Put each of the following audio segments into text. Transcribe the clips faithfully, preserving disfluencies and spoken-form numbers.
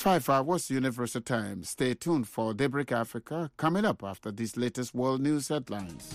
five hours Universal Time. Stay tuned for Daybreak Africa coming up after these latest world news headlines.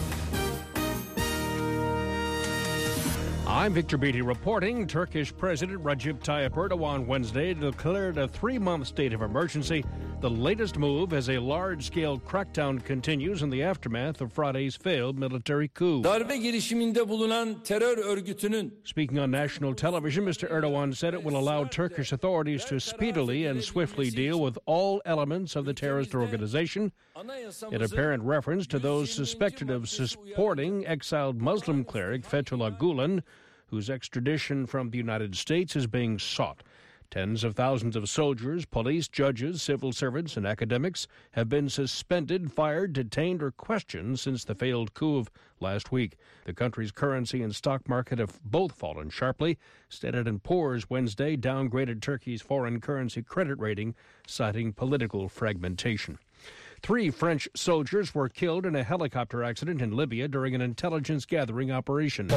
I'm Victor Beatty reporting. Turkish President Recep Tayyip Erdogan Wednesday declared a three-month state of emergency, the latest move as a large-scale crackdown continues in the aftermath of Friday's failed military coup. Darbe girişiminde bulunan terör örgütünün Speaking on national television, Mister Erdogan said it will allow Turkish authorities to speedily and swiftly deal with all elements of the terrorist organization, in apparent reference to those suspected of supporting exiled Muslim cleric Fethullah Gulen, whose extradition from the United States is being sought. Tens of thousands of soldiers, police, judges, civil servants, and academics have been suspended, fired, detained, or questioned since the failed coup of last week. The country's currency and stock market have both fallen sharply. Standard and Poor's Wednesday downgraded Turkey's foreign currency credit rating, citing political fragmentation. Three French soldiers were killed in a helicopter accident in Libya during an intelligence-gathering operation.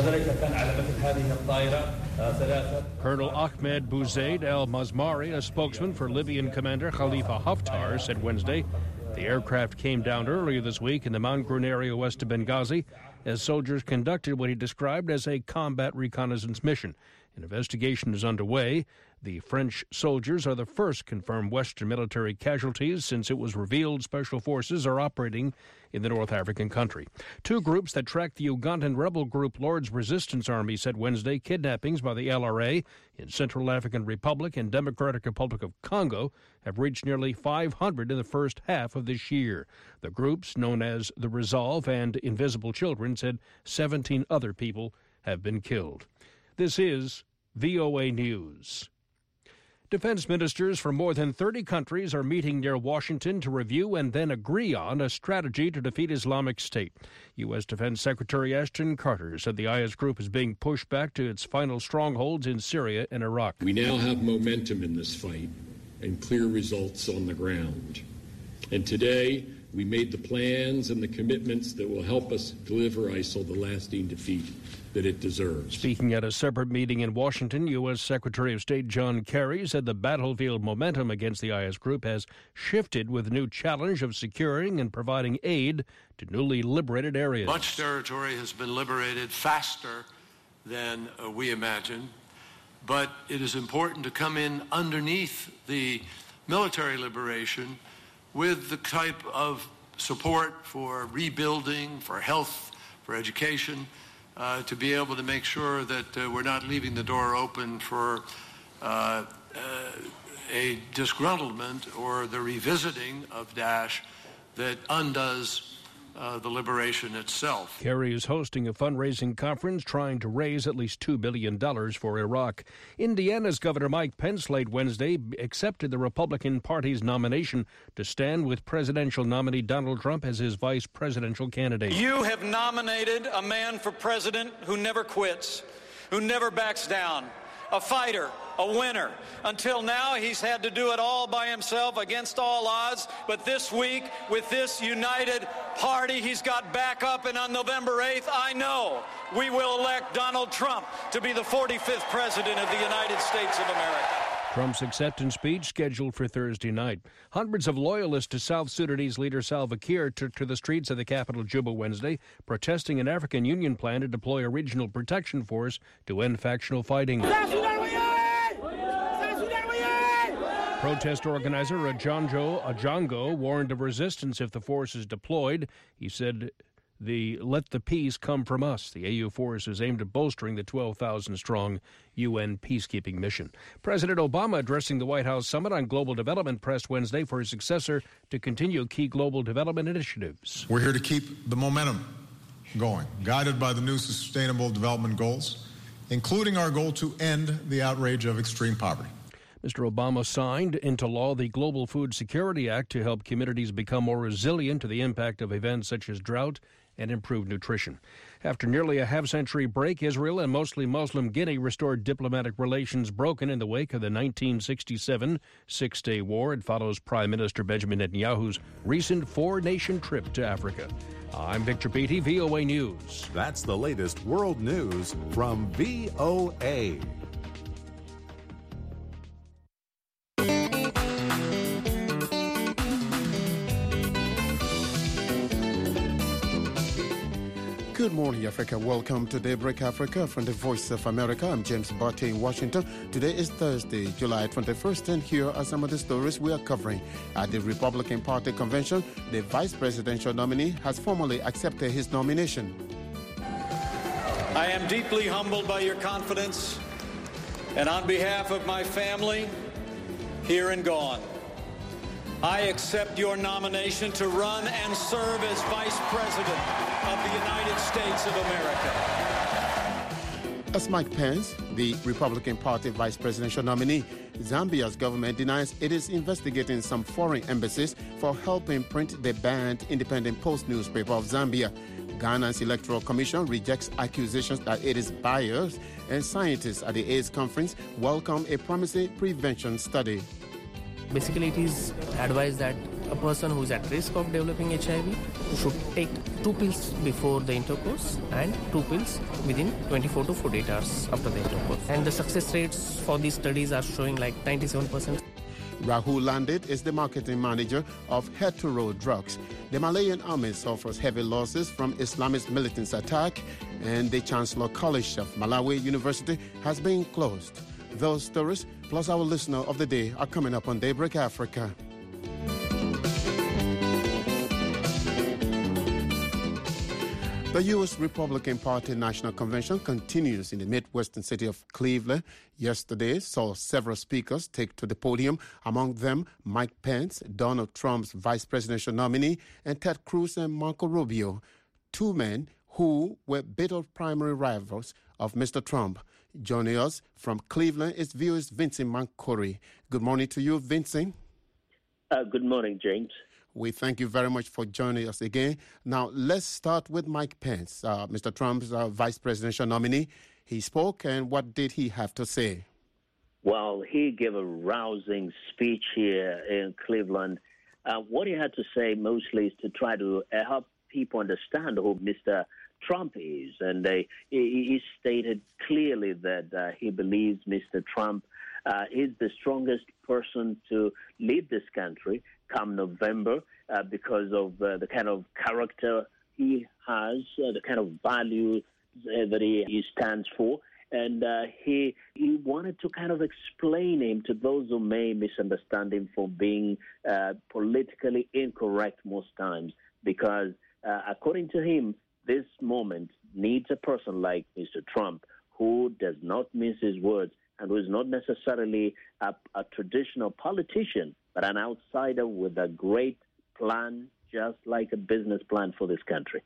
Colonel Ahmed Bouzaid al-Mazmari, a spokesman for Libyan commander Khalifa Haftar, said Wednesday the aircraft came down earlier this week in the Mangrun area west of Benghazi as soldiers conducted what he described as a combat reconnaissance mission. An investigation is underway. The French soldiers are the first confirmed Western military casualties since it was revealed special forces are operating in the North African country. Two groups that track the Ugandan rebel group Lord's Resistance Army said Wednesday kidnappings by the L R A in Central African Republic and Democratic Republic of Congo have reached nearly five hundred in the first half of this year. The groups, known as the Resolve and Invisible Children, said seventeen other people have been killed. This is V O A News. Defense ministers from more than thirty countries are meeting near Washington to review and then agree on a strategy to defeat Islamic State. U S. Defense Secretary Ashton Carter said the I S group is being pushed back to its final strongholds in Syria and Iraq. We now have momentum in this fight and clear results on the ground. And today, we made the plans and the commitments that will help us deliver ISIL the lasting defeat that it deserves. Speaking at a separate meeting in Washington, U S. Secretary of State John Kerry said the battlefield momentum against the I S group has shifted with the new challenge of securing and providing aid to newly liberated areas. Much territory has been liberated faster than uh, we imagined, but it is important to come in underneath the military liberation with the type of support for rebuilding, for health, for education, uh, to be able to make sure that uh, we're not leaving the door open for uh, uh, a disgruntlement or the revisiting of Daesh that undoes Uh, the liberation itself. Kerry is hosting a fundraising conference trying to raise at least two billion dollars for Iraq. Indiana's Governor Mike Pence late Wednesday accepted the Republican Party's nomination to stand with presidential nominee Donald Trump as his vice presidential candidate. You have nominated a man for president who never quits, who never backs down, a fighter, a winner. Until now, he's had to do it all by himself against all odds. But this week, with this united party, he's got backup. And on November eighth, I know we will elect Donald Trump to be the forty-fifth president of the United States of America. Trump's acceptance speech scheduled for Thursday night. Hundreds of loyalists to South Sudanese leader Salva Kiir took to the streets of the capital Juba Wednesday, protesting an African Union plan to deploy a regional protection force to end factional fighting. Protest organizer Ajanjo Ajango warned of resistance if the force is deployed. He said, the Let the Peace Come From Us. The A U force is aimed at bolstering the twelve thousand strong U N peacekeeping mission. President Obama addressing the White House Summit on Global Development pressed Wednesday for his successor to continue key global development initiatives. We're here to keep the momentum going, guided by the new Sustainable Development Goals, including our goal to end the outrage of extreme poverty. Mister Obama signed into law the Global Food Security Act to help communities become more resilient to the impact of events such as drought and improved nutrition. After nearly a half-century break, Israel and mostly Muslim Guinea restored diplomatic relations broken in the wake of the nineteen sixty-seven Six-Day War. It follows Prime Minister Benjamin Netanyahu's recent four-nation trip to Africa. I'm Victor Beatty, V O A News. That's the latest world news from V O A. Good morning, Africa. Welcome to Daybreak Africa from the Voice of America. I'm James Barty in Washington. Today is Thursday, July twenty-first, and here are some of the stories we are covering. At the Republican Party convention, the vice presidential nominee has formally accepted his nomination. I am deeply humbled by your confidence, and on behalf of my family, here and gone, I accept your nomination to run and serve as Vice President of the United States of America. As Mike Pence, the Republican Party vice presidential nominee, Zambia's government denies it is investigating some foreign embassies for helping print the banned Independent Post newspaper of Zambia. Ghana's Electoral Commission rejects accusations that it is biased, and scientists at the AIDS conference welcome a promising prevention study. Basically, it is advised that a person who is at risk of developing H I V should take two pills before the intercourse and two pills within twenty-four to forty-eight hours after the intercourse. And the success rates for these studies are showing like ninety-seven percent. Rahul Landit is the marketing manager of Hetero Drugs. The Malayan army suffers heavy losses from Islamist militants' attack, and the Chancellor College of Malawi University has been closed. Those stories, plus our listener of the day, are coming up on Daybreak Africa. The U S Republican Party National Convention continues in the Midwestern city of Cleveland. Yesterday saw several speakers take to the podium, among them Mike Pence, Donald Trump's vice presidential nominee, and Ted Cruz and Marco Rubio, two men who were bitter primary rivals of Mister Trump. Joining us from Cleveland is V O A's Vincent Mankori. Good morning to you, Vincent. Uh, good morning, James. We thank you very much for joining us again. Now, let's start with Mike Pence, uh, Mister Trump's uh, vice presidential nominee. He spoke, and what did he have to say? Well, he gave a rousing speech here in Cleveland. Uh, what he had to say mostly is to try to uh, help people understand who Mister Trump is. And uh, he, he stated clearly that uh, he believes Mister Trump uh, is the strongest person to lead this country come November uh, because of uh, the kind of character he has, uh, the kind of values uh, that he, he stands for. And uh, he he wanted to kind of explain him to those who may misunderstand him for being uh, politically incorrect most times, because uh, according to him, this moment needs a person like Mister Trump who does not mince his words and who is not necessarily a, a traditional politician, but an outsider with a great plan, just like a business plan for this country.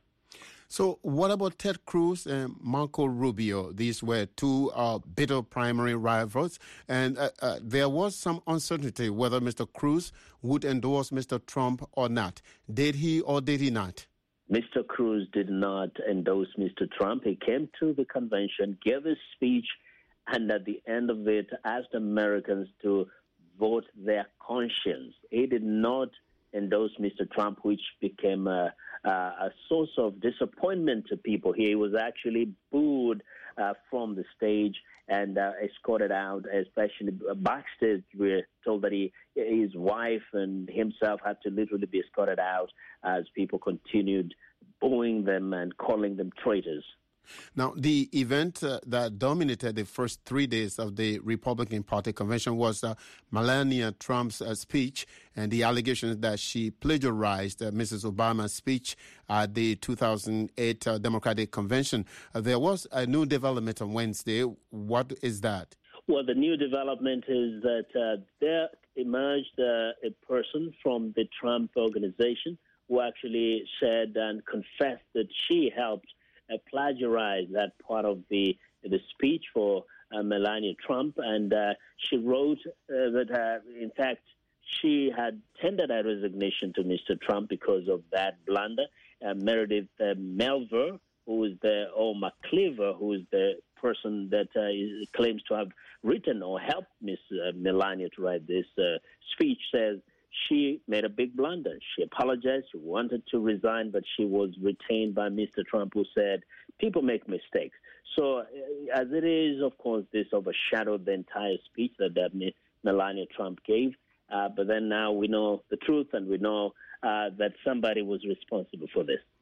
So what about Ted Cruz and Marco Rubio? These were two uh, bitter primary rivals, and uh, uh, there was some uncertainty whether Mister Cruz would endorse Mister Trump or not. Did he or did he not? Mister Cruz did not endorse Mister Trump. He came to the convention, gave a speech, and at the end of it asked Americans to vote their conscience. He did not endorse Mister Trump, which became a, a, a source of disappointment to people. He was actually booed uh, from the stage and uh, escorted out, especially backstage. We're told that he, his wife and himself had to literally be escorted out as people continued booing them and calling them traitors. Now, the event uh, that dominated the first three days of the Republican Party convention was uh, Melania Trump's uh, speech and the allegations that she plagiarized uh, Missus Obama's speech at the two thousand eight uh, Democratic Convention. Uh, there was a new development on Wednesday. What is that? Well, the new development is that uh, there emerged uh, a person from the Trump organization who actually said and confessed that she helped Uh, plagiarized that part of the the speech for uh, Melania Trump, and uh, she wrote uh, that, uh, in fact, she had tendered her resignation to Mister Trump because of that blunder. Uh, Meredith uh, Melver, who is the, or McCleaver, who is the person that uh, is, claims to have written or helped Miss Uh, Melania to write this uh, speech, says she made a big blunder. She apologized. She wanted to resign, but she was retained by Mister Trump, who said, people make mistakes. So uh, as it is, of course, this overshadowed the entire speech that uh, Melania Trump gave. Uh, but then now we know the truth, and we know uh, that somebody was responsible for this.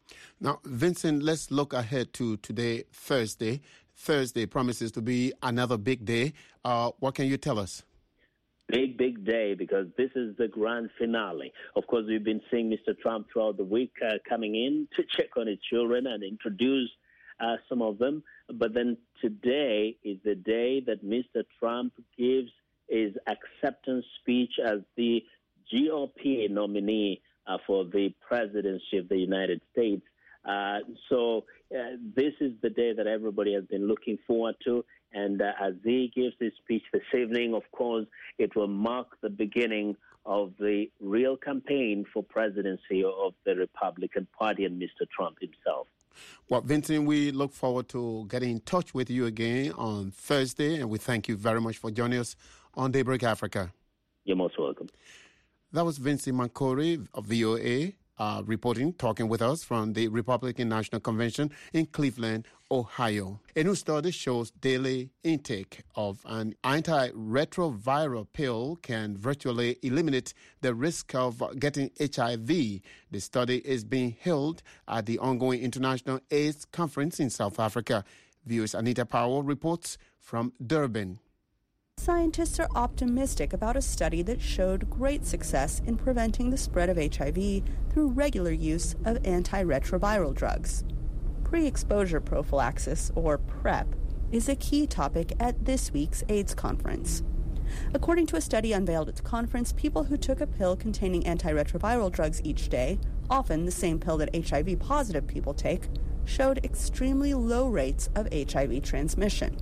Now, Vincent, let's look ahead to today, Thursday. Thursday promises to be another big day. Uh, what can you tell us? Big, big day, because this is the grand finale. Of course, we've been seeing Mister Trump throughout the week uh, coming in to check on his children and introduce uh, some of them. But then today is the day that Mister Trump gives his acceptance speech as the G O P nominee uh, for the presidency of the United States. Uh, so uh, this is the day that everybody has been looking forward to. And uh, as he gives his speech this evening, of course, it will mark the beginning of the real campaign for presidency of the Republican Party and Mister Trump himself. Well, Vincent, we look forward to getting in touch with you again on Thursday, and we thank you very much for joining us on Daybreak Africa. You're most welcome. That was Vincent Mankori of V O A. Uh, reporting, talking with us from the Republican National Convention in Cleveland, Ohio. A new study shows daily intake of an antiretroviral pill can virtually eliminate the risk of getting H I V. The study is being held at the ongoing International AIDS Conference in South Africa. V O's Anita Powell reports from Durban. Scientists are optimistic about a study that showed great success in preventing the spread of H I V through regular use of antiretroviral drugs. Pre-exposure prophylaxis, or PrEP, is a key topic at this week's AIDS conference. According to a study unveiled at the conference, people who took a pill containing antiretroviral drugs each day, often the same pill that H I V-positive people take, showed extremely low rates of H I V transmission.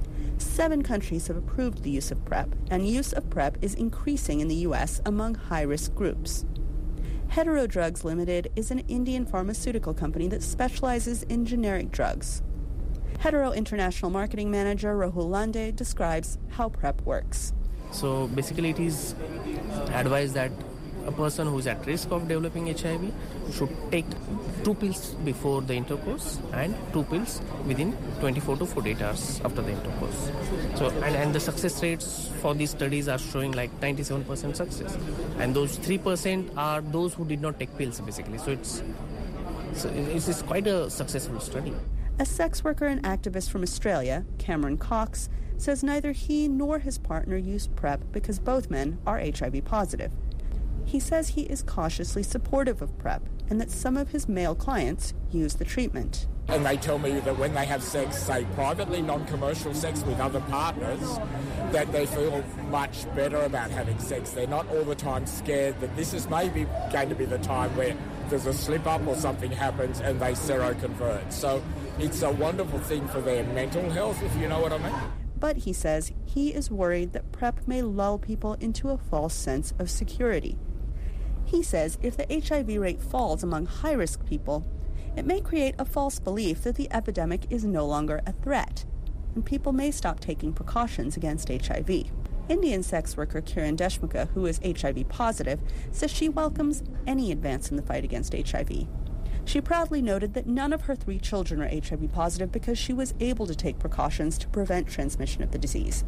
Seven countries have approved the use of PrEP, and use of PrEP is increasing in the U S among high-risk groups. Hetero Drugs Limited is an Indian pharmaceutical company that specializes in generic drugs. Hetero International Marketing Manager Rahul Lande describes how PrEP works. So basically it is advised that a person who is at risk of developing H I V should take two pills before the intercourse and two pills within twenty-four to forty-eight hours after the intercourse. So and, and the success rates for these studies are showing like ninety-seven percent success. And those three percent are those who did not take pills basically. So it's, so it's, it's quite a successful study. A sex worker and activist from Australia, Cameron Cox, says neither he nor his partner used PrEP because both men are H I V positive. He says he is cautiously supportive of PrEP and that some of his male clients use the treatment. And they tell me that when they have sex, say privately, non-commercial sex with other partners, that they feel much better about having sex. They're not all the time scared that this is maybe going to be the time where there's a slip-up or something happens and they seroconvert. So it's a wonderful thing for their mental health, if you know what I mean. But he says he is worried that PrEP may lull people into a false sense of security. He says if the H I V rate falls among high-risk people, it may create a false belief that the epidemic is no longer a threat, and people may stop taking precautions against H I V. Indian sex worker Kiran Deshmukha, who is H I V positive, says she welcomes any advance in the fight against H I V. She proudly noted that none of her three children are H I V positive because she was able to take precautions to prevent transmission of the disease.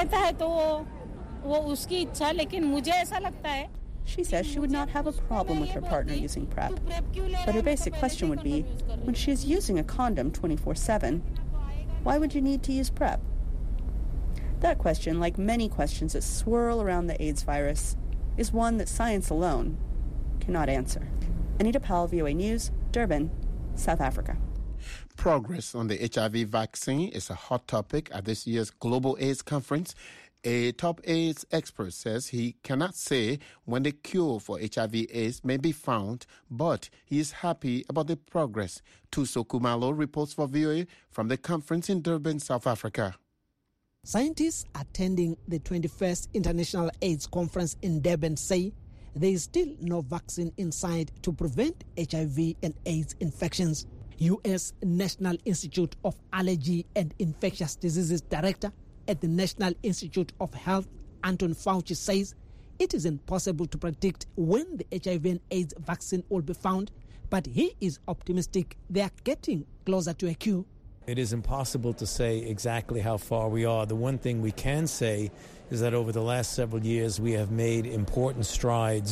She says she would not have a problem with her partner using PrEP, but her basic question would be, when she is using a condom twenty-four seven, why would you need to use PrEP? That question, like many questions that swirl around the AIDS virus, is one that science alone cannot answer. Anita Powell, V O A News, Durban, South Africa. Progress on the H I V vaccine is a hot topic at this year's Global AIDS Conference. A top AIDS expert says he cannot say when the cure for H I V AIDS may be found, but he is happy about the progress. Tuso Kumalo reports for V O A from the conference in Durban, South Africa. Scientists attending the twenty-first International AIDS Conference in Durban say there is still no vaccine in sight to prevent H I V and AIDS infections. U S National Institute of Allergy and Infectious Diseases Director at the National Institute of Health, Anton Fauci, says it is impossible to predict when the H I V and AIDS vaccine will be found, but he is optimistic they are getting closer to a cure. It is impossible to say exactly how far we are. The one thing we can say is that over the last several years we have made important strides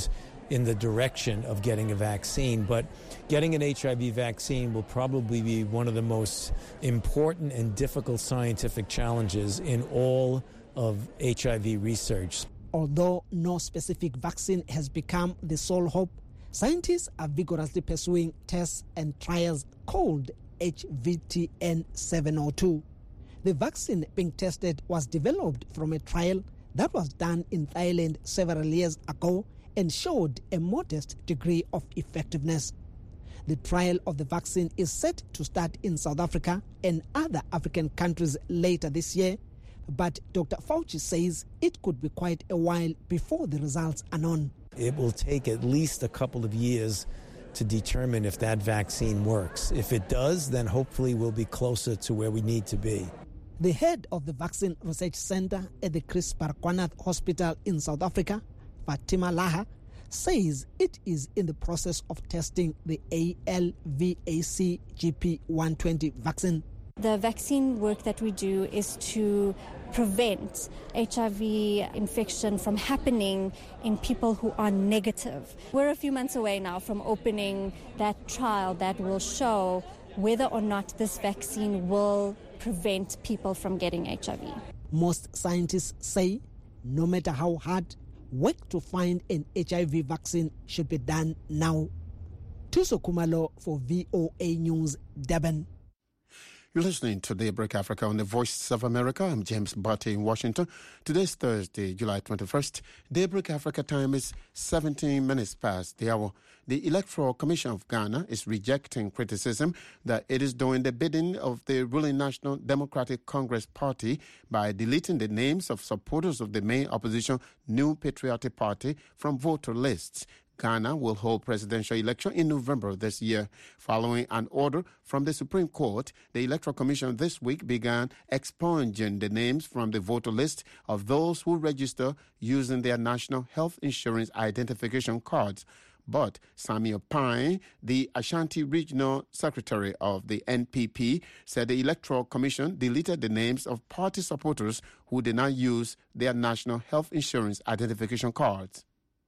in the direction of getting a vaccine. But getting an H I V vaccine will probably be one of the most important and difficult scientific challenges in all of H I V research. Although no specific vaccine has become the sole hope, scientists are vigorously pursuing tests and trials called H V T N seven oh two. The vaccine being tested was developed from a trial that was done in Thailand several years ago and showed a modest degree of effectiveness. The trial of the vaccine is set to start in South Africa and other African countries later this year, but Doctor Fauci says it could be quite a while before the results are known. It will take at least a couple of years to determine if that vaccine works. If it does, then hopefully we'll be closer to where we need to be. The head of the Vaccine Research Center at the Chris Baragwanath Hospital in South Africa, Fatima Laha, says it is in the process of testing the A L V A C G P one twenty vaccine. The vaccine work that we do is to prevent H I V infection from happening in people who are negative. We're a few months away now from opening that trial that will show whether or not this vaccine will prevent people from getting H I V. Most scientists say no matter how hard, work to find an H I V vaccine should be done now. Tuso Kumalo for V O A News, Durban. You're listening to Daybreak Africa on the Voice of America. I'm James Barty in Washington. Today's Thursday, July twenty-first. Daybreak Africa time is seventeen minutes past the hour. The Electoral Commission of Ghana is rejecting criticism that it is doing the bidding of the ruling National Democratic Congress Party by deleting the names of supporters of the main opposition New Patriotic Party from voter lists. Ghana will hold presidential election in November of this year. Following an order from the Supreme Court, the Electoral Commission this week began expunging the names from the voter list of those who register using their National Health Insurance Identification Cards. But Samuel Pine, the Ashanti Regional Secretary of the N P P, said the Electoral Commission deleted the names of party supporters who did not use their National Health Insurance Identification Cards.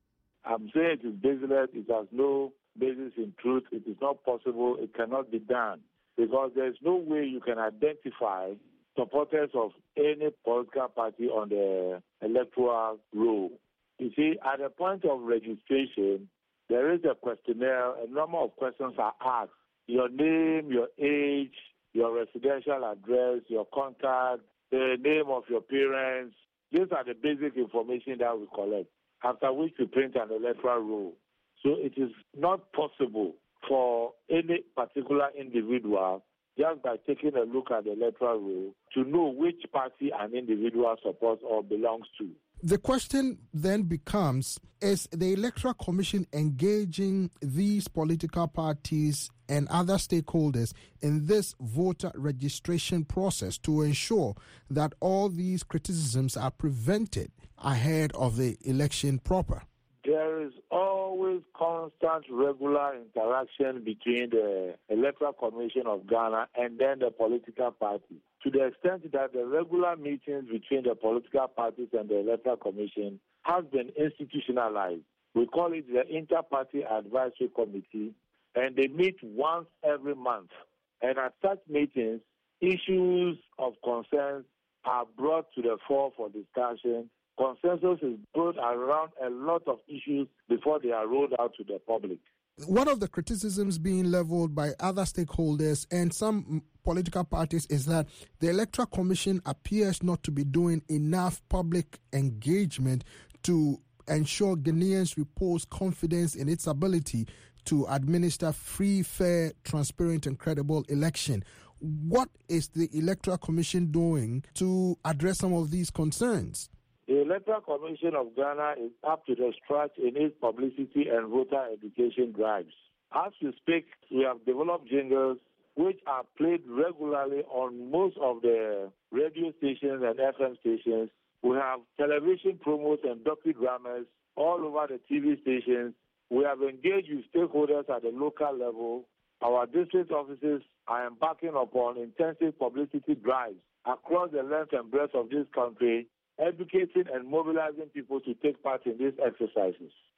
I'm saying it is baseless. It has no basis in truth. It is not possible. It cannot be done because there's no way you can identify supporters of any political party on the electoral roll. You see, at the point of registration, there is a questionnaire. A number of questions are asked. Your name, your age, your residential address, your contact, the name of your parents. These are the basic information that we collect, after which we print an electoral roll. So it is not possible for any particular individual, just by taking a look at the electoral roll, to know which party an individual supports or belongs to. The question then becomes, is the Electoral Commission engaging these political parties and other stakeholders in this voter registration process to ensure that all these criticisms are prevented ahead of the election proper? There is always constant, regular interaction between the Electoral Commission of Ghana and then the political parties, to the extent that the regular meetings between the political parties and the Electoral Commission have been institutionalized. We call it the Inter-Party Advisory Committee, and they meet once every month. And at such meetings, issues of concern are brought to the fore for discussion. Consensus is built around a lot of issues before they are rolled out to the public. One of the criticisms being leveled by other stakeholders and some political parties is that the Electoral Commission appears not to be doing enough public engagement to ensure Ghanaians repose confidence in its ability to administer free, fair, transparent and credible election. What is the Electoral Commission doing to address some of these concerns? The Electoral Commission of Ghana is up to the scratch in its publicity and voter education drives. As we speak, we have developed jingles which are played regularly on most of the radio stations and F M stations. We have television promos and docudramas all over the T V stations. We have engaged with stakeholders at the local level. Our district offices are embarking upon intensive publicity drives across the length and breadth of this country, educating and mobilizing people to take part in these exercises.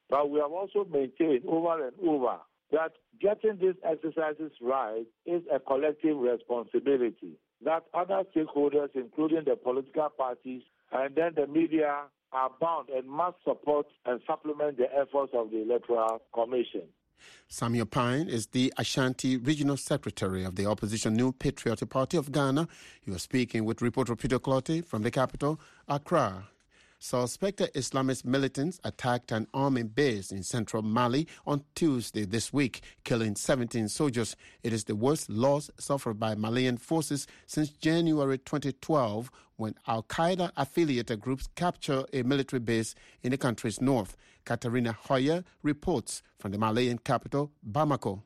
But we have also maintained over and over that getting these exercises right is a collective responsibility, that other stakeholders, including the political parties and then the media, are bound and must support and supplement the efforts of the Electoral Commission. Samuel Pine is the Ashanti Regional Secretary of the opposition New Patriotic Party of Ghana. He was speaking with reporter Peter Clottey from the capital, Accra. Suspected Islamist militants attacked an army base in central Mali on Tuesday this week, killing seventeen soldiers. It is the worst loss suffered by Malian forces since January twenty twelve, when Al-Qaeda-affiliated groups captured a military base in the country's north. Katarina Hoyer reports from the Malian capital, Bamako.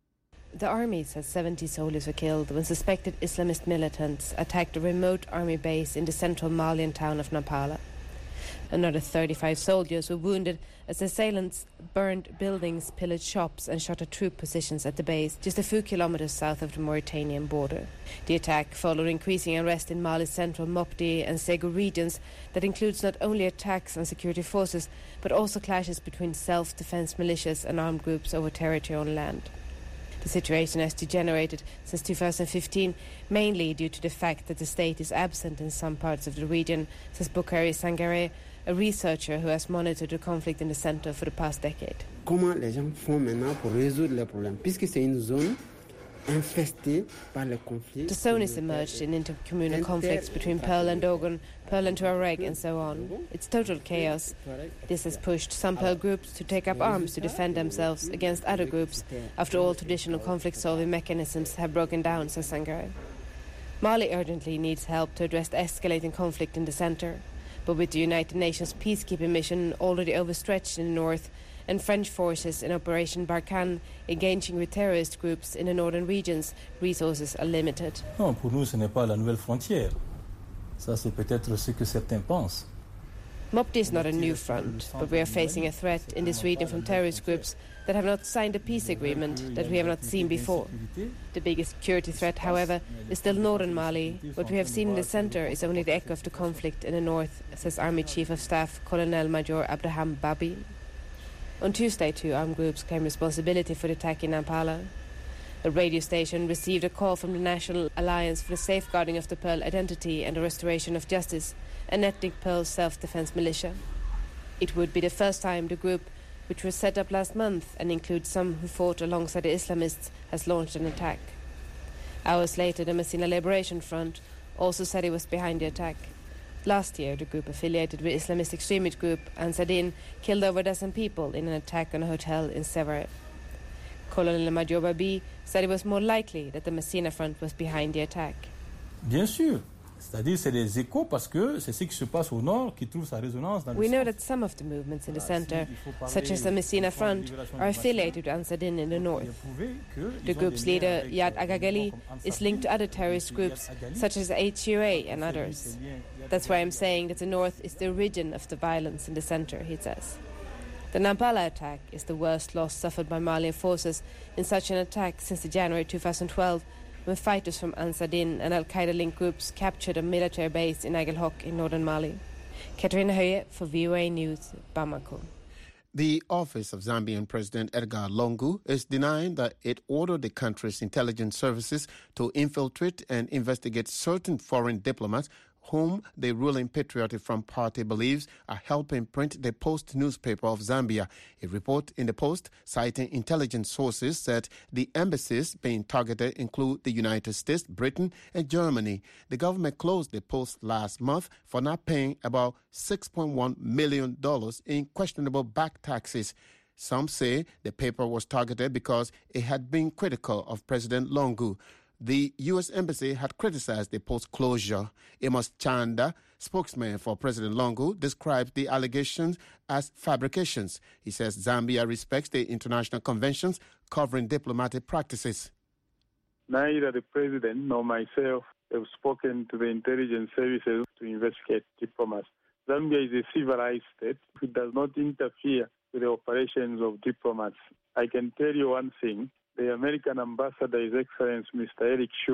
The army says seventy soldiers were killed when suspected Islamist militants attacked a remote army base in the central Malian town of Nampala. Another thirty-five soldiers were wounded as assailants burned buildings, pillaged shops and shot at troop positions at the base just a few kilometers south of the Mauritanian border. The attack followed increasing unrest in Mali's central Mopti and Segu regions that includes not only attacks on security forces but also clashes between self-defense militias and armed groups over territory on land. The situation has degenerated since two thousand fifteen, mainly due to the fact that the state is absent in some parts of the region, says Boukari Sangare, a researcher who has monitored the conflict in the center for the past decade. Comment les gens font maintenant pour résoudre les problèmes, puisque c'est une zone infestée par les conflits. The zone is emerged in intercommunal conflicts between Pearl and Dogon, Pearl and Tuareg and so on. It's total chaos. This has pushed some Pearl groups to take up arms to defend themselves against other groups after all traditional conflict-solving mechanisms have broken down, says Sangare. Mali urgently needs help to address the escalating conflict in the center. But with the United Nations peacekeeping mission already overstretched in the north and French forces in Operation Barkhane engaging with terrorist groups in the northern regions, resources are limited. Non, pour nous, ce n'est pas la nouvelle frontière. Ça, c'est peut-être ce que certains pensent. Mopti is not a new front, but we are facing a threat in this region from terrorist groups that have not signed a peace agreement that we have not seen before. The biggest security threat, however, is still northern Mali. What we have seen in the center is only the echo of the conflict in the north, says Army Chief of Staff Colonel Major Abraham Babi. On Tuesday, two armed groups claimed responsibility for the attack in Nampala. A radio station received a call from the National Alliance for the Safeguarding of the Pearl Identity and the Restoration of Justice, an ethnic Pearl self-defense militia. It would be the first time the group, which was set up last month and includes some who fought alongside the Islamists, has launched an attack. Hours later, the Messina Liberation Front also said it was behind the attack. Last year, the group affiliated with Islamist extremist group Ansar-Din killed over a dozen people in an attack on a hotel in Sévaré. Colonel Major Babi said it was more likely that the Messina Front was behind the attack. Bien sûr. C'est-à-dire c'est des échos parce que c'est ce qui se passe au nord qui trouve sa résonance dans le We know that some of the movements in the center, such as the Messina Front, are affiliated with Ansar-Din in the north. The group's leader, Yad Agagali, is linked to other terrorist groups, such as H U A and others. That's why I'm saying that the north is the origin of the violence in the center, he says. The Nampala attack is the worst loss suffered by Malian forces in such an attack since the January two thousand twelve, when fighters from Ansar-Din and Al-Qaeda-linked groups captured a military base in Aguelhok in northern Mali. Katrina Hoye for V O A News, Bamako. The office of Zambian President Edgar Lungu is denying that it ordered the country's intelligence services to infiltrate and investigate certain foreign diplomats whom the ruling Patriotic Front Party believes are helping print the Post newspaper of Zambia. A report in the Post, citing intelligence sources, said the embassies being targeted include the United States, Britain, and Germany. The government closed the Post last month for not paying about six point one million dollars in questionable back taxes. Some say the paper was targeted because it had been critical of President Lungu. The U S Embassy had criticized the Post closure. Amos Chanda, spokesman for President Lungu, described the allegations as fabrications. He says Zambia respects the international conventions covering diplomatic practices. Neither the President nor myself have spoken to the intelligence services to investigate diplomats. Zambia is a civilized state. It does not interfere with the operations of diplomats. I can tell you one thing. The American ambassador, His Excellency Mister Eric Schultz,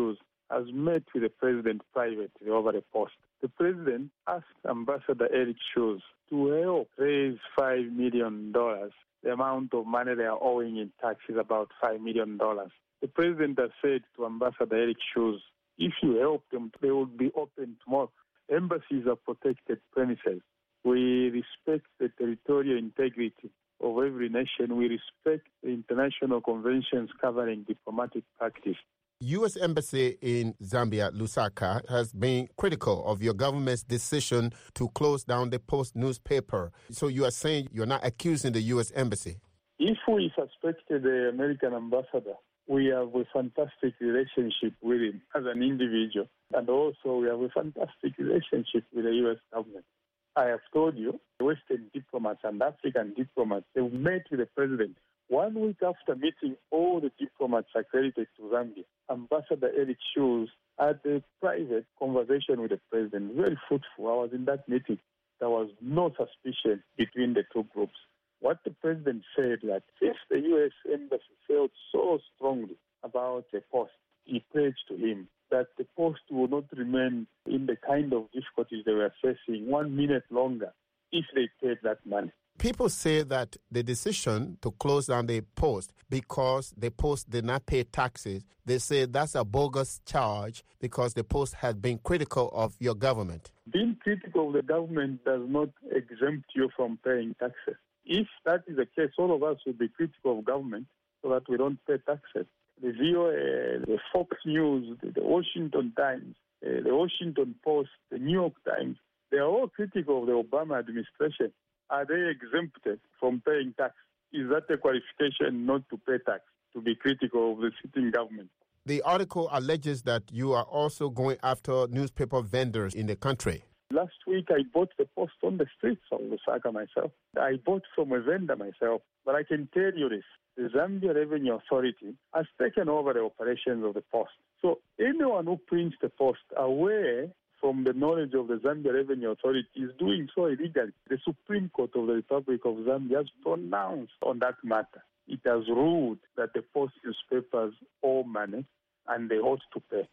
has met with the president privately over the post. The president asked Ambassador Eric Schultz to help raise five million dollars. The amount of money they are owing in tax is about five million dollars. The president has said to Ambassador Eric Schultz, if you help them, they will be open tomorrow. Embassies are protected premises. We respect the territorial integrity of every nation. We respect the international conventions covering diplomatic practice. U S Embassy in Zambia, Lusaka, has been critical of your government's decision to close down the Post newspaper. So you are saying you're not accusing the U S Embassy? If we suspected the American ambassador, we have a fantastic relationship with him as an individual. And also we have a fantastic relationship with the U S government. I have told you, Western diplomats and African diplomats, they met with the president. One week after meeting all the diplomats accredited to Zambia, Ambassador Eric Schultz had a private conversation with the president, very fruitful. I was in that meeting. There was no suspicion between the two groups. What the president said, that if the U S Embassy felt so strongly about the post, he pledged to him that the post will not remain in the kind of difficulties they were facing one minute longer if they paid that money. People say that the decision to close down the post because the post did not pay taxes, they say that's a bogus charge because the post had been critical of your government. Being critical of the government does not exempt you from paying taxes. If that is the case, all of us will be critical of government so that we don't pay taxes. The V O A, the Fox News, the Washington Times, the Washington Post, the New York Times, they are all critical of the Obama administration. Are they exempted from paying tax? Is that a qualification not to pay tax, to be critical of the sitting government? The article alleges that you are also going after newspaper vendors in the country. Last week, I bought the post on the streets of Lusaka myself. I bought from a vendor myself. But I can tell you this, the Zambia Revenue Authority has taken over the operations of the post. So anyone who prints the post away from the knowledge of the Zambia Revenue Authority is doing so illegally. The Supreme Court of the Republic of Zambia has pronounced on that matter. It has ruled that the post newspapers owe money and they ought to pay.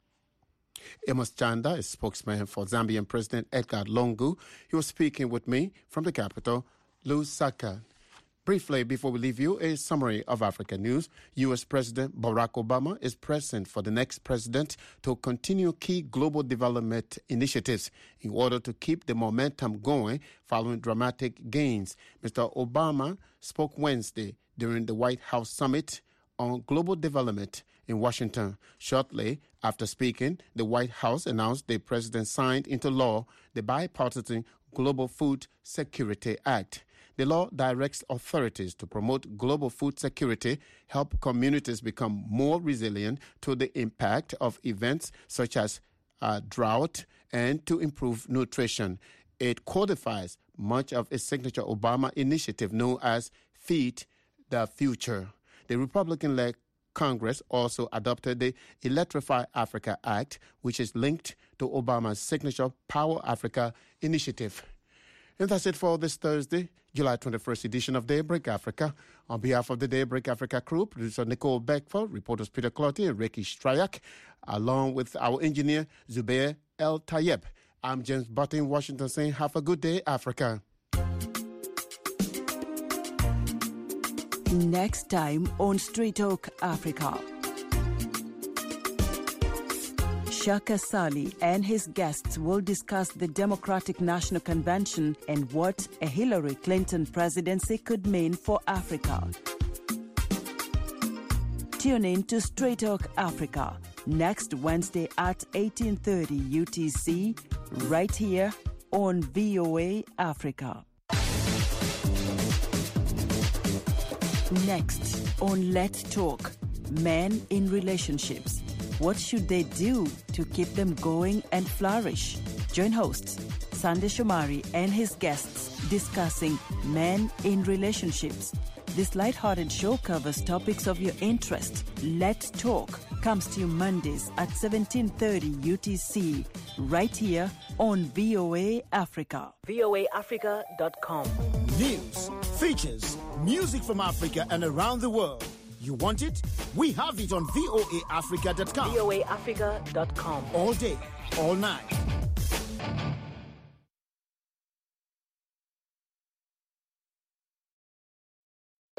Amos Chanda is spokesman for Zambian President Edgar Lungu. He was speaking with me from the capital, Lusaka. Briefly, before we leave you, a summary of African news. U S President Barack Obama is pressing for the next president to continue key global development initiatives in order to keep the momentum going following dramatic gains. Mister Obama spoke Wednesday during the White House summit on global development in Washington. Shortly after speaking, the White House announced the president signed into law the Bipartisan Global Food Security Act. The law directs authorities to promote global food security, help communities become more resilient to the impact of events such as uh, drought, and to improve nutrition. It codifies much of a signature Obama initiative known as Feed the Future. The Republican-led Congress also adopted the Electrify Africa Act, which is linked to Obama's signature Power Africa initiative. And that's it for this Thursday, July twenty-first edition of Daybreak Africa. On behalf of the Daybreak Africa crew, producer Nicole Beckford, reporters Peter Clottey and Ricky Stryak, along with our engineer Zubair El Tayeb. I'm James Button in Washington saying have a good day, Africa. Next time on Street Talk Africa. Shaka Sali and his guests will discuss the Democratic National Convention and what a Hillary Clinton presidency could mean for Africa. Tune in to Straight Talk Africa next Wednesday at eighteen thirty U T C, right here on V O A Africa. Next on Let's Talk, men in relationships. What should they do to keep them going and flourish? Join hosts Sande Shomari and his guests discussing men in relationships. This lighthearted show covers topics of your interest. Let's Talk comes to you Mondays at seventeen thirty U T C, right here on V O A Africa. V O A Africa dot com. News, features, music from Africa and around the world. You want it? We have it on voa africa dot com. voa africa dot com. All day, all night.